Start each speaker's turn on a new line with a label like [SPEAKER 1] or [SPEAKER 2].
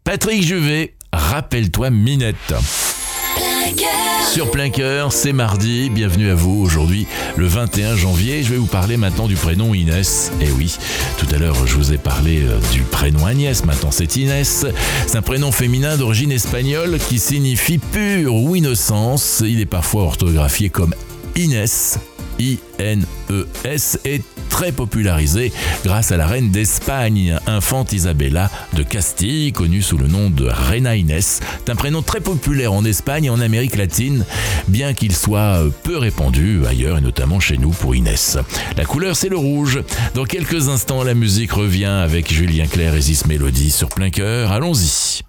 [SPEAKER 1] Patrick Juvet, rappelle-toi Minette. Sur Plein Cœur, c'est mardi, bienvenue à vous. Aujourd'hui, le 21 janvier, je vais vous parler maintenant du prénom Inès. Eh oui, tout à l'heure, je vous ai parlé du prénom Agnès, maintenant c'est Inès. C'est un prénom féminin d'origine espagnole qui signifie pure ou innocence. Il est parfois orthographié comme Inès, I-N-E-S, est très popularisé grâce à la reine d'Espagne, infante Isabella de Castille, connue sous le nom de Reina Inés. C'est un prénom très populaire en Espagne et en Amérique latine, bien qu'il soit peu répandu ailleurs et notamment chez nous pour Inès. La couleur, c'est le rouge. Dans quelques instants, la musique revient avec Julien Clerc et Ziz Mélodie sur Plein Cœur. Allons-y.